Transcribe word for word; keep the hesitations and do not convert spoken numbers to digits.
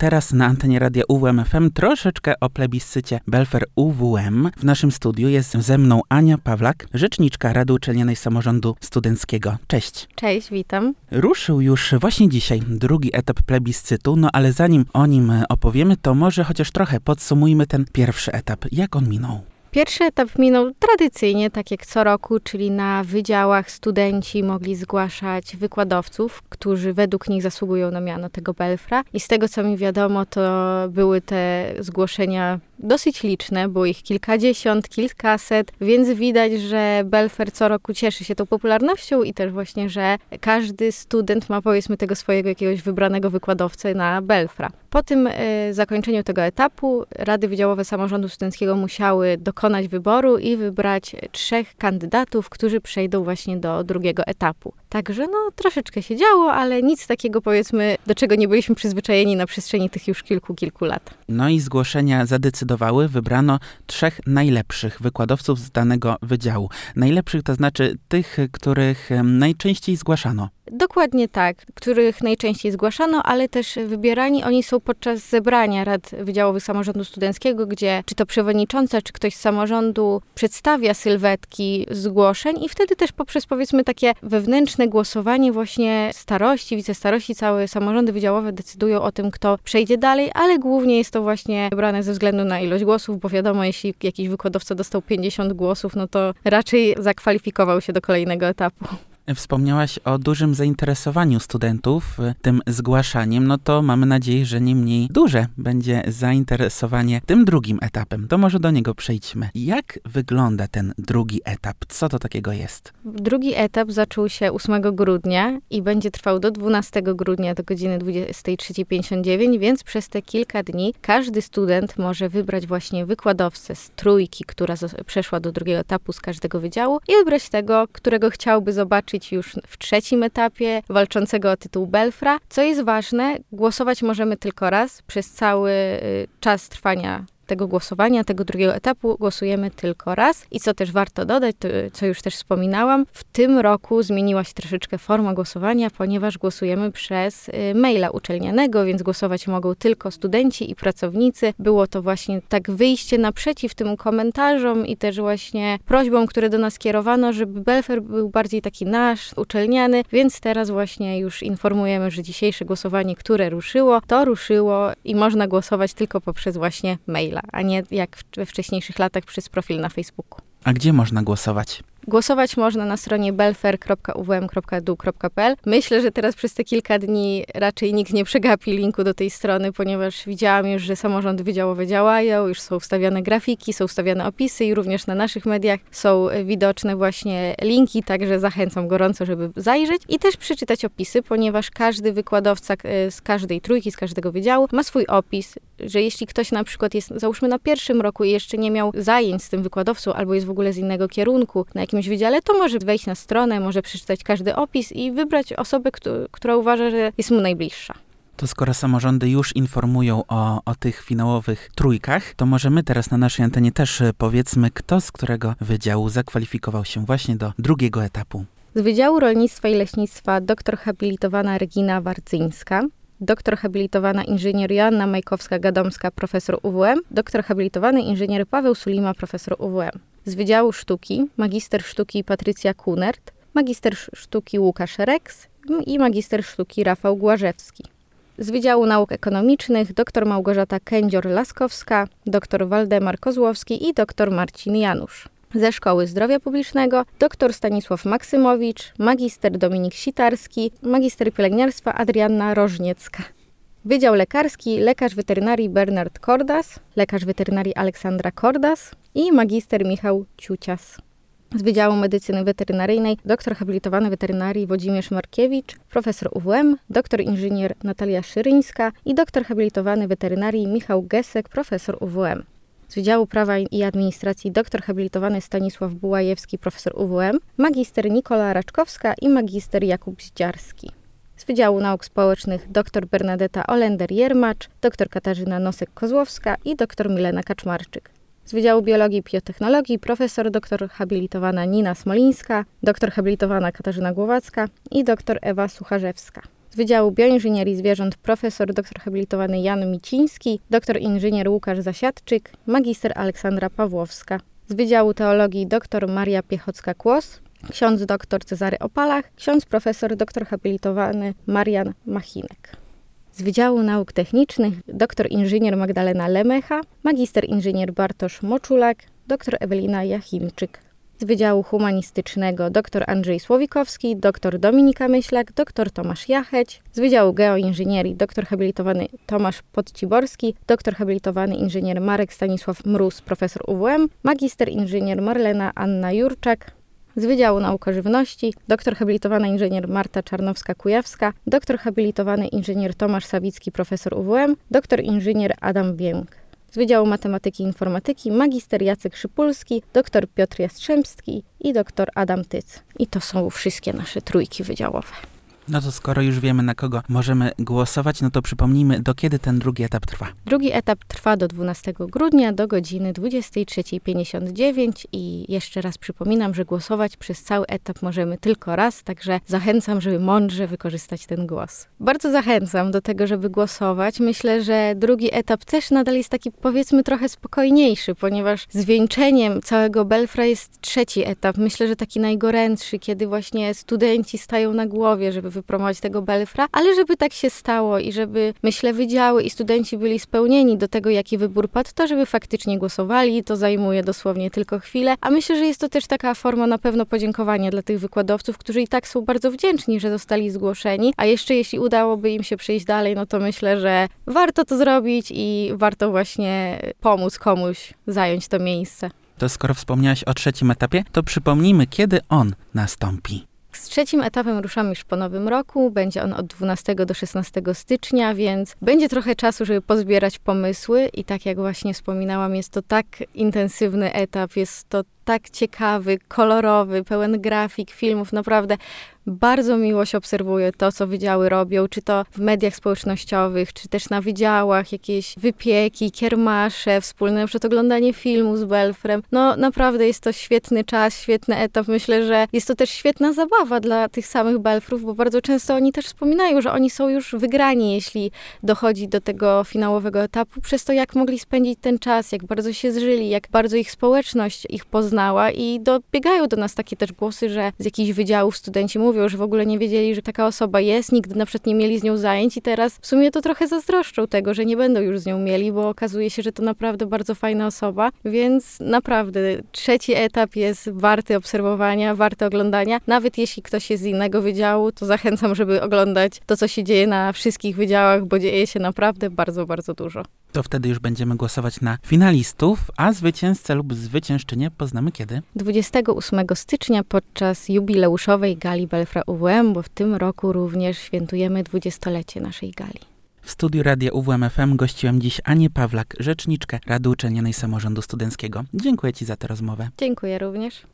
teraz na antenie Radia U W M F M troszeczkę o plebiscycie Belfer U W M. W naszym studiu jest ze mną Ania Pawlak, rzeczniczka Rady Uczelnianej Samorządu Studenckiego. Cześć. Cześć, witam. Ruszył już właśnie dzisiaj drugi etap plebiscytu, no ale zanim o nim opowiemy, to może chociaż trochę podsumujmy ten pierwszy etap. Jak on minął? Pierwszy etap minął tradycyjnie, tak jak co roku, czyli na wydziałach studenci mogli zgłaszać wykładowców, którzy według nich zasługują na miano tego Belfra. I z tego, co mi wiadomo, to były te zgłoszenia dosyć liczne, było ich kilkadziesiąt, kilkaset, więc widać, że Belfer co roku cieszy się tą popularnością i też właśnie, że każdy student ma, powiedzmy, tego swojego jakiegoś wybranego wykładowcę na Belfra. Po tym y, zakończeniu tego etapu Rady Wydziałowe Samorządu Studenckiego musiały dokonać wyboru i wybrać trzech kandydatów, którzy przejdą właśnie do drugiego etapu. Także no troszeczkę się działo, ale nic takiego, powiedzmy, do czego nie byliśmy przyzwyczajeni na przestrzeni tych już kilku, kilku lat. No i zgłoszenia zadecydowały, wybrano trzech najlepszych wykładowców z danego wydziału. Najlepszych to znaczy tych, których najczęściej zgłaszano. Dokładnie tak, których najczęściej zgłaszano, ale też wybierani oni są podczas zebrania Rad Wydziałowych Samorządu Studenckiego, gdzie czy to przewodnicząca, czy ktoś z samorządu przedstawia sylwetki zgłoszeń i wtedy też poprzez, powiedzmy, takie wewnętrzne głosowanie właśnie starości, wicestarości, całe samorządy wydziałowe decydują o tym, kto przejdzie dalej, ale głównie jest to właśnie wybrane ze względu na ilość głosów, bo wiadomo, jeśli jakiś wykładowca dostał pięćdziesiąt głosów, no to raczej zakwalifikował się do kolejnego etapu. Wspomniałaś o dużym zainteresowaniu studentów tym zgłaszaniem, no to mamy nadzieję, że nie mniej duże będzie zainteresowanie tym drugim etapem. To może do niego przejdźmy. Jak wygląda ten drugi etap? Co to takiego jest? Drugi etap zaczął się ósmego grudnia i będzie trwał do dwunastego grudnia do godziny dwudziestej trzeciej pięćdziesiąt dziewięć, więc przez te kilka dni każdy student może wybrać właśnie wykładowcę z trójki, która przeszła do drugiego etapu z każdego wydziału i wybrać tego, którego chciałby zobaczyć już w trzecim etapie, walczącego o tytuł Belfra. Co jest ważne, głosować możemy tylko raz. Przez cały y, czas trwania tego głosowania, tego drugiego etapu głosujemy tylko raz. I co też warto dodać, to, co już też wspominałam, w tym roku zmieniła się troszeczkę forma głosowania, ponieważ głosujemy przez y, maila uczelnianego, więc głosować mogą tylko studenci i pracownicy. Było to właśnie tak wyjście naprzeciw tym komentarzom i też właśnie prośbom, które do nas kierowano, żeby Belfer był bardziej taki nasz, uczelniany, więc teraz właśnie już informujemy, że dzisiejsze głosowanie, które ruszyło, to ruszyło i można głosować tylko poprzez właśnie maila, a nie jak we wcześniejszych latach przez profil na Facebooku. A gdzie można głosować? Głosować można na stronie belfer kropka u w m kropka d u kropka p l. Myślę, że teraz przez te kilka dni raczej nikt nie przegapi linku do tej strony, ponieważ widziałam już, że samorządy wydziałowe działają, już są wstawiane grafiki, są wstawiane opisy i również na naszych mediach są widoczne właśnie linki, także zachęcam gorąco, żeby zajrzeć i też przeczytać opisy, ponieważ każdy wykładowca z każdej trójki, z każdego wydziału ma swój opis, że jeśli ktoś na przykład jest, załóżmy, na pierwszym roku i jeszcze nie miał zajęć z tym wykładowcą albo jest w ogóle z innego kierunku, na jakimś wydziale, to może wejść na stronę, może przeczytać każdy opis i wybrać osobę, która uważa, że jest mu najbliższa. To skoro samorządy już informują o, o tych finałowych trójkach, to może my teraz na naszej antenie też powiedzmy, kto z którego wydziału zakwalifikował się właśnie do drugiego etapu. Z Wydziału Rolnictwa i Leśnictwa doktor habilitowana Regina Wardzyńska, doktor habilitowana inżynier Joanna Majkowska-Gadomska, profesor U W M, doktor habilitowany inżynier Paweł Sulima, profesor U W M. Z Wydziału Sztuki magister sztuki Patrycja Kunert, magister sztuki Łukasz Reks i magister sztuki Rafał Głażewski. Z Wydziału Nauk Ekonomicznych doktor Małgorzata Kędzior-Laskowska, doktor Waldemar Kozłowski i doktor Marcin Janusz. Ze Szkoły Zdrowia Publicznego doktor Stanisław Maksymowicz, magister Dominik Sitarski, magister pielęgniarstwa Adrianna Rożniecka. Wydział Lekarski lekarz weterynarii Bernard Kordas, lekarz weterynarii Aleksandra Kordas i magister Michał Ciucias. Z Wydziału Medycyny Weterynaryjnej doktor habilitowany weterynarii Włodzimierz Markiewicz, profesor U W M, doktor inżynier Natalia Szyryńska i doktor habilitowany weterynarii Michał Gesek, profesor U W M. Z Wydziału Prawa i Administracji doktor habilitowany Stanisław Bułajewski, profesor U W M, magister Nikola Raczkowska i magister Jakub Zdziarski. Z Wydziału Nauk Społecznych doktor Bernadeta Olender-Jermacz, doktor Katarzyna Nosek-Kozłowska i doktor Milena Kaczmarczyk. Z Wydziału Biologii i Biotechnologii profesor doktor habilitowana Nina Smolińska, doktor habilitowana Katarzyna Głowacka i doktor Ewa Sucharzewska. Z Wydziału Bioinżynierii Zwierząt profesor doktor habilitowany Jan Miciński, doktor inżynier Łukasz Zasiadczyk, magister Aleksandra Pawłowska. Z Wydziału Teologii dr Maria Piechocka-Kłos, ksiądz dr Cezary Opalach, ksiądz profesor doktor habilitowany Marian Machinek. Z Wydziału Nauk Technicznych doktor inżynier Magdalena Lemecha, magister inżynier Bartosz Moczulak, doktor Ewelina Jachimczyk. Z Wydziału Humanistycznego dr Andrzej Słowikowski, dr Dominika Myślak, dr Tomasz Jacheć. Z Wydziału Geoinżynierii dr habilitowany Tomasz Podciborski, dr habilitowany inżynier Marek Stanisław Mróz, profesor U W M, magister inżynier Marlena Anna Jurczak. Z Wydziału Nauk o Żywności dr habilitowana inżynier Marta Czarnowska-Kujawska, dr habilitowany inżynier Tomasz Sawicki, profesor U W M, dr inżynier Adam Więk. Z Wydziału Matematyki i Informatyki magister Jacek Szypulski, dr Piotr Jastrzębski i dr Adam Tyc. I to są wszystkie nasze trójki wydziałowe. No to skoro już wiemy, na kogo możemy głosować, no to przypomnijmy, do kiedy ten drugi etap trwa. Drugi etap trwa do dwunastego grudnia do godziny dwudziestej trzeciej pięćdziesiąt dziewięć i jeszcze raz przypominam, że głosować przez cały etap możemy tylko raz, także zachęcam, żeby mądrze wykorzystać ten głos. Bardzo zachęcam do tego, żeby głosować. Myślę, że drugi etap też nadal jest taki, powiedzmy, trochę spokojniejszy, ponieważ zwieńczeniem całego Belfra jest trzeci etap. Myślę, że taki najgorętszy, kiedy właśnie studenci stają na głowie, żeby wypromować tego Belfra, ale żeby tak się stało i żeby, myślę, wydziały i studenci byli spełnieni do tego, jaki wybór padł, to żeby faktycznie głosowali, to zajmuje dosłownie tylko chwilę, a myślę, że jest to też taka forma na pewno podziękowania dla tych wykładowców, którzy i tak są bardzo wdzięczni, że zostali zgłoszeni, a jeszcze jeśli udałoby im się przejść dalej, no to myślę, że warto to zrobić i warto właśnie pomóc komuś zająć to miejsce. To skoro wspomniałaś o trzecim etapie, to przypomnijmy, kiedy on nastąpi. Z trzecim etapem ruszamy już po nowym roku. Będzie on od dwunastego do szesnastego stycznia, więc będzie trochę czasu, żeby pozbierać pomysły i tak jak właśnie wspominałam, jest to tak intensywny etap, jest to tak ciekawy, kolorowy, pełen grafik, filmów, naprawdę bardzo miło się obserwuje to, co wydziały robią, czy to w mediach społecznościowych, czy też na wydziałach, jakieś wypieki, kiermasze, wspólne na przykład oglądanie filmu z Belfrem. No naprawdę jest to świetny czas, świetny etap. Myślę, że jest to też świetna zabawa dla tych samych Belfrów, bo bardzo często oni też wspominają, że oni są już wygrani, jeśli dochodzi do tego finałowego etapu, przez to, jak mogli spędzić ten czas, jak bardzo się zżyli, jak bardzo ich społeczność ich poznała i dobiegają do nas takie też głosy, że z jakichś wydziałów studenci mówią, że w ogóle nie wiedzieli, że taka osoba jest, nigdy na przykład nie mieli z nią zajęć i teraz w sumie to trochę zazdroszczą tego, że nie będą już z nią mieli, bo okazuje się, że to naprawdę bardzo fajna osoba, więc naprawdę trzeci etap jest warty obserwowania, warty oglądania. Nawet jeśli ktoś jest z innego wydziału, to zachęcam, żeby oglądać to, co się dzieje na wszystkich wydziałach, bo dzieje się naprawdę bardzo, bardzo dużo. To wtedy już będziemy głosować na finalistów, a zwycięzcę lub zwyciężczynię poznamy kiedy? dwudziestego ósmego stycznia podczas jubileuszowej gali Belfra U W M, bo w tym roku również świętujemy dwudziestolecie naszej gali. W studiu Radia U W M F M gościłem dziś Anię Pawlak, rzeczniczkę Rady Uczelnianej Samorządu Studenckiego. Dziękuję Ci za tę rozmowę. Dziękuję również.